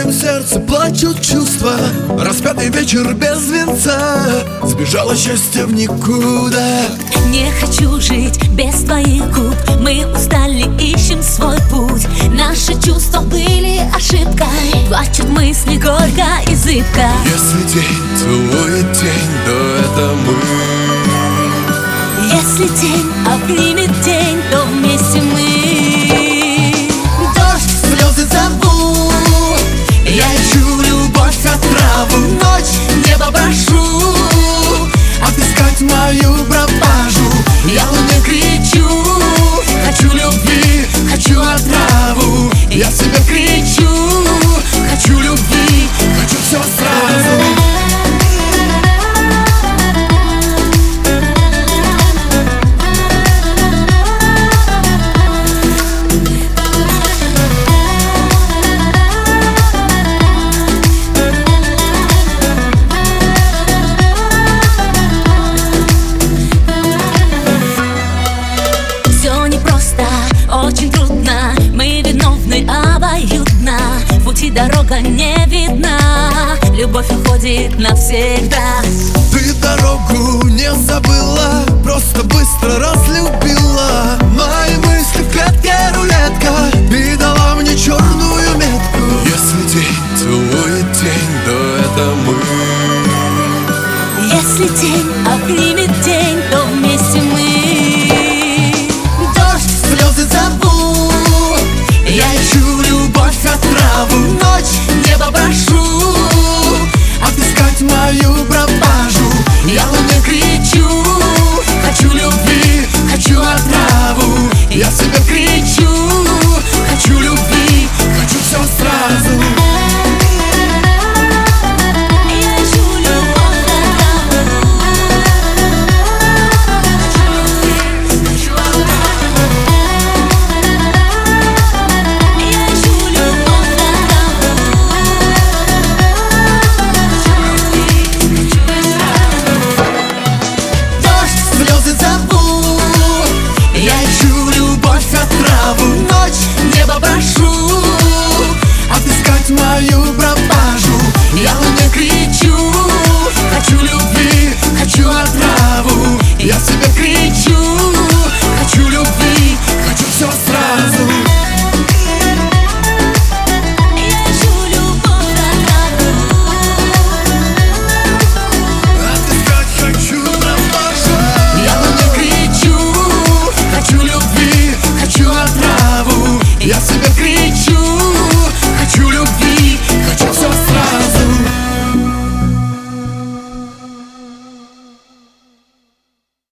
моем сердце плачут чувства. Распятый вечер без венца, сбежало счастье в никуда. Не хочу жить без твоих губ. Мы устали, ищем свой путь. Наши чувства были ошибкой. Плачут мысли горько и зыбко. Если день целует день, то это мы. Если день обнимет день, то вместе мы. Дождь, слезы зову, я ищу любовь, отраву. Ночь, небо прошу отыскать мою пропажу. Я луне кричу, хочу любви, хочу отраву. Я себе кричу, хочу любви, хочу все сразу. Очень трудно, мы виновны обоюдно. В пути дорога не видна, любовь уходит навсегда. Ты дорогу не забыла, просто быстро разлюбила. Мои мысли в клетке рулетка и дала мне черную метку. Если день целует день, то это мы. Если день обнимет